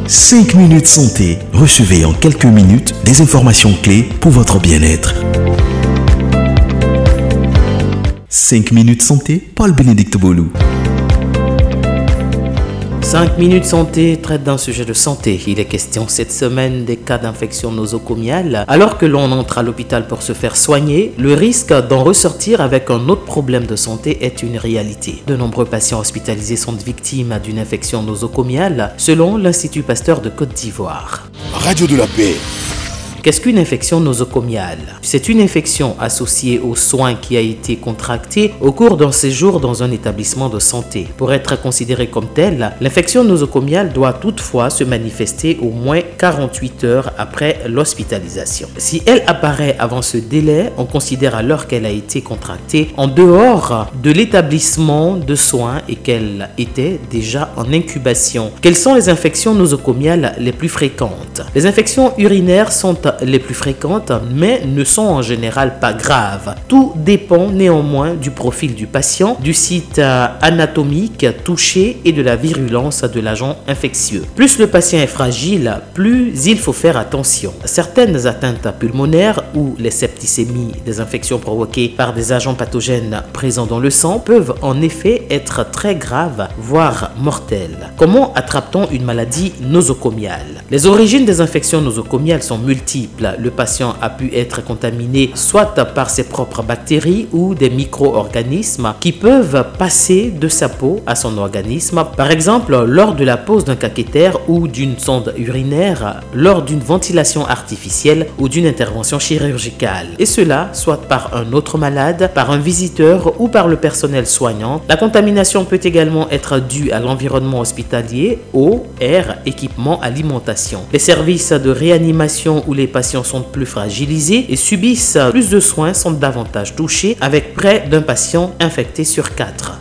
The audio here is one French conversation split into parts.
5 minutes santé. Recevez en quelques minutes des informations clés pour votre bien-être. 5 minutes santé, Paul-Bénédicte Bolou. 5 minutes santé traite d'un sujet de santé. Il est question cette semaine des cas d'infection nosocomiale. Alors que l'on entre à l'hôpital pour se faire soigner, le risque d'en ressortir avec un autre problème de santé est une réalité. De nombreux patients hospitalisés sont victimes d'une infection nosocomiale, selon l'Institut Pasteur de Côte d'Ivoire. Radio de la paix. Qu'est-ce qu'une infection nosocomiale? C'est une infection associée aux soins qui a été contractée au cours d'un séjour dans un établissement de santé. Pour être considérée comme telle, l'infection nosocomiale doit toutefois se manifester au moins 48 heures après l'hospitalisation. Si elle apparaît avant ce délai, on considère alors qu'elle a été contractée en dehors de l'établissement de soins et qu'elle était déjà en incubation. Quelles sont les infections nosocomiales les plus fréquentes? Les infections urinaires sont les plus fréquentes, mais ne sont en général pas graves. Tout dépend néanmoins du profil du patient, du site anatomique touché et de la virulence de l'agent infectieux. Plus le patient est fragile, plus il faut faire attention. Certaines atteintes pulmonaires ou les septicémies, des infections provoquées par des agents pathogènes présents dans le sang, peuvent en effet être très graves, voire mortelles. Comment attrape-t-on une maladie nosocomiale? Les origines des infections nosocomiales sont multiples. Le patient a pu être contaminé soit par ses propres bactéries ou des micro-organismes qui peuvent passer de sa peau à son organisme, par exemple lors de la pose d'un cathéter ou d'une sonde urinaire, lors d'une ventilation artificielle ou d'une intervention chirurgicale. Et cela soit par un autre malade, par un visiteur ou par le personnel soignant. La contamination peut également être due à l'environnement hospitalier, eau, air, équipement, alimentation. Les services de réanimation où les patients sont plus fragilisés et subissent plus de soins sont davantage touchés, avec près d'un patient infecté sur 4.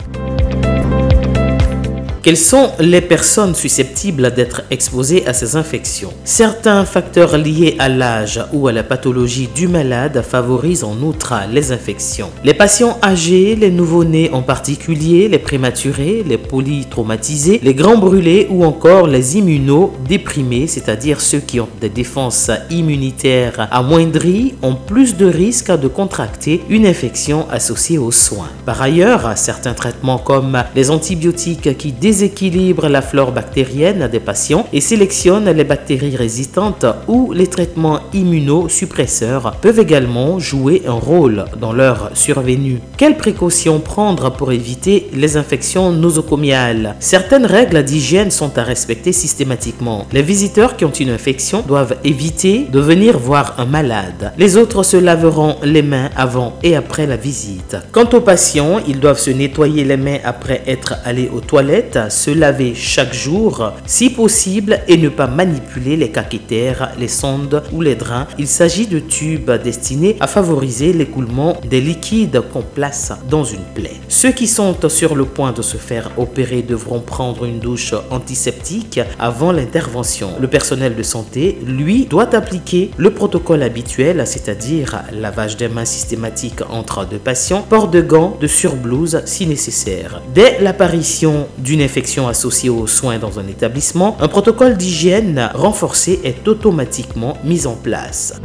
Quelles sont les personnes susceptibles d'être exposées à ces infections? Certains facteurs liés à l'âge ou à la pathologie du malade favorisent en outre les infections. Les patients âgés, les nouveau-nés en particulier, les prématurés, les polytraumatisés, les grands brûlés ou encore les immunodéprimés, c'est-à-dire ceux qui ont des défenses immunitaires amoindries, ont plus de risques de contracter une infection associée aux soins. Par ailleurs, certains traitements comme les antibiotiques qui déséquilibre la flore bactérienne des patients et sélectionne les bactéries résistantes ou les traitements immunosuppresseurs peuvent également jouer un rôle dans leur survenue. Quelles précautions prendre pour éviter les infections nosocomiales? Certaines règles d'hygiène sont à respecter systématiquement. Les visiteurs qui ont une infection doivent éviter de venir voir un malade. Les autres se laveront les mains avant et après la visite. Quant aux patients, ils doivent se nettoyer les mains après être allés aux toilettes, se laver chaque jour si possible et ne pas manipuler les cathéters, les sondes ou les drains. Il s'agit de tubes destinés à favoriser l'écoulement des liquides qu'on place dans une plaie. Ceux qui sont sur le point de se faire opérer devront prendre une douche antiseptique avant l'intervention. Le personnel de santé, lui, doit appliquer le protocole habituel, c'est-à-dire lavage des mains systématique entre deux patients, port de gants, de surblouse si nécessaire. Dès l'apparition d'une infection associée aux soins dans un établissement, un protocole d'hygiène renforcé est automatiquement mis en place.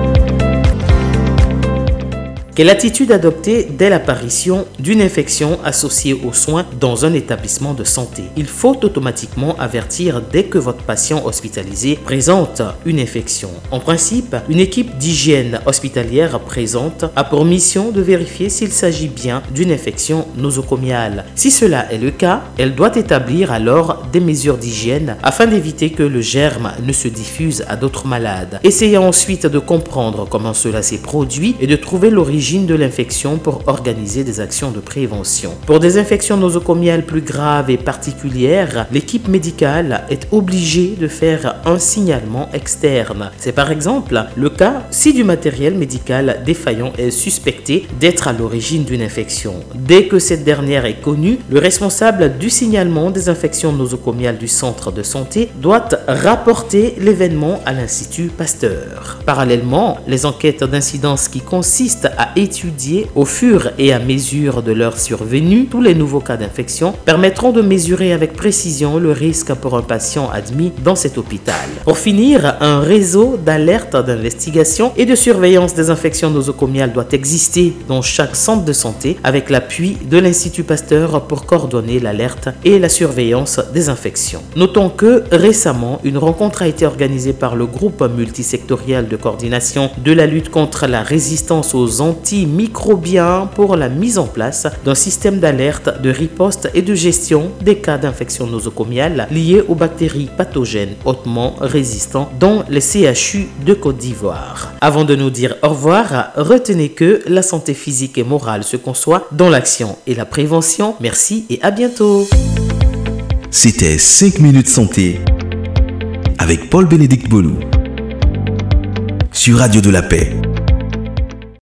Quelle attitude adopter dès l'apparition d'une infection associée aux soins dans un établissement de santé? Il faut automatiquement avertir dès que votre patient hospitalisé présente une infection. En principe, une équipe d'hygiène hospitalière présente a pour mission de vérifier s'il s'agit bien d'une infection nosocomiale. Si cela est le cas, elle doit établir alors des mesures d'hygiène afin d'éviter que le germe ne se diffuse à d'autres malades. Essayez ensuite de comprendre comment cela s'est produit et de trouver l'origine de l'infection pour organiser des actions de prévention. Pour des infections nosocomiales plus graves et particulières, l'équipe médicale est obligée de faire un signalement externe. C'est par exemple le cas si du matériel médical défaillant est suspecté d'être à l'origine d'une infection. Dès que cette dernière est connue, le responsable du signalement des infections nosocomiales du centre de santé doit rapporter l'événement à l'Institut Pasteur. Parallèlement, les enquêtes d'incidence qui consistent à étudier au fur et à mesure de leur survenue tous les nouveaux cas d'infection permettront de mesurer avec précision le risque pour un patient admis dans cet hôpital. Pour finir, un réseau d'alerte, d'investigation et de surveillance des infections nosocomiales doit exister dans chaque centre de santé avec l'appui de l'Institut Pasteur pour coordonner l'alerte et la surveillance des infections. Notons que récemment, une rencontre a été organisée par le groupe multisectoriel de coordination de la lutte contre la résistance aux antimicrobiens pour la mise en place d'un système d'alerte, de riposte et de gestion des cas d'infection nosocomiale liés aux bactéries pathogènes hautement résistants dans les CHU de Côte d'Ivoire. Avant de nous dire au revoir, retenez que la santé physique et morale se conçoit dans l'action et la prévention. Merci et à bientôt. C'était 5 minutes santé avec Paul-Bénédicte Bolou sur Radio de la Paix.